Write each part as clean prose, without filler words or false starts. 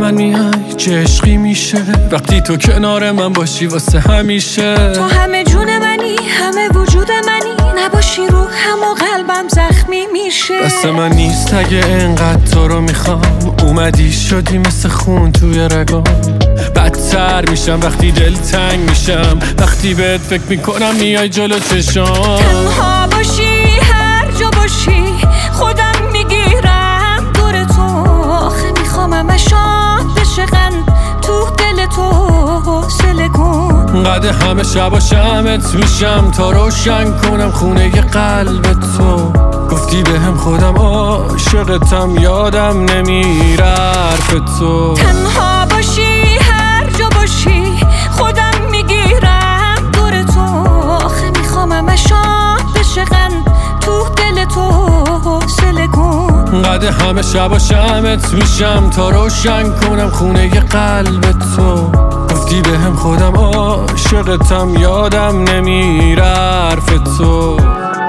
من میای چه عشقی میشه وقتی تو کنار من باشی واسه همیشه. تو همه جون منی، همه وجود منی، نباشی روحم و قلبم زخمی میشه. دست من نیست اگه انقدر تو رو میخوام، اومدی شدی مثل خون توی رگام. بدتر میشم وقتی دلتنگ میشم، وقتی بهت فکر میکنم میای جلو چشام. تنها باشی هر جا باشی خودم میگیرم دور تو، آخه میخوامم اشام بشقن تو دل تو حوصله کن. قد همه شب شمت میشم تا روشن کنم خونه ی قلب تو. گفتی بهم خودم عاشقتم یادم نمیره حرف تو. تنها باشی هر جا باشی خودم میگیرم دور تو، آخه میخوامم اشام بشقن تو دل تو حوصله کن. قد همه شب شمت میشم تا روشن کنم خونه ی قلب تو. گفتی بهم خودم عاشقتم یادم نمیره حرف تو.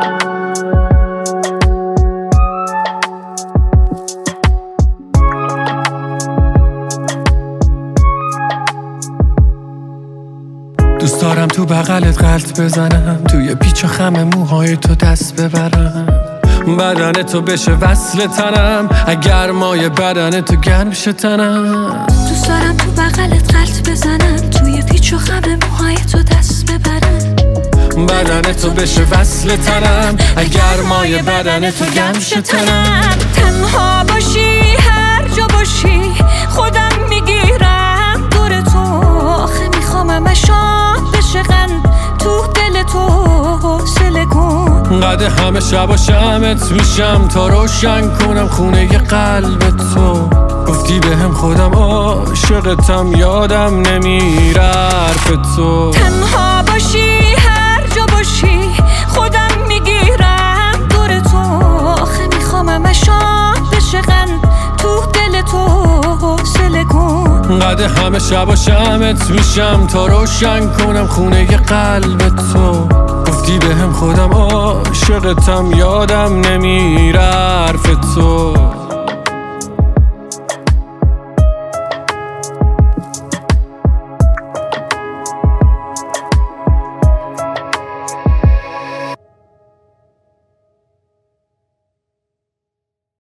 دوست دارم تو بغلت غلط بزنم، توی پیچ و خم موهای تو دست ببرم، بدن تو بشه وصل تنم، اگر مای بدن تو گرم شه تنم. دوست دارم تو بغلت غلط بزنم، توی پیچ و خم موهای تو دست ببرم، بدن تو بشه وصل تنم، اگر مای بدن تو گرم شه تنم. تنها باشی هر جا باشی خودم میگیرم دور تو، آخه میخوامم اشام بشقن تو دل تو حوصله کن. قد همه شب شمت میشم تا روشن کنم خونه ی قلب تو. گفتی بهم خودم عاشقتم یادم نمیره حرف تو. تنها باشی هر جا باشی خودم میگیرم دور تو، آخه میخوامم اشام بشقن تو دل تو حوصله کن. قد همه شب شمت میشم تا روشن کنم خونه ی قلب تو. گفتی بهم خودم عاشقتم یادم نمیره حرف تو.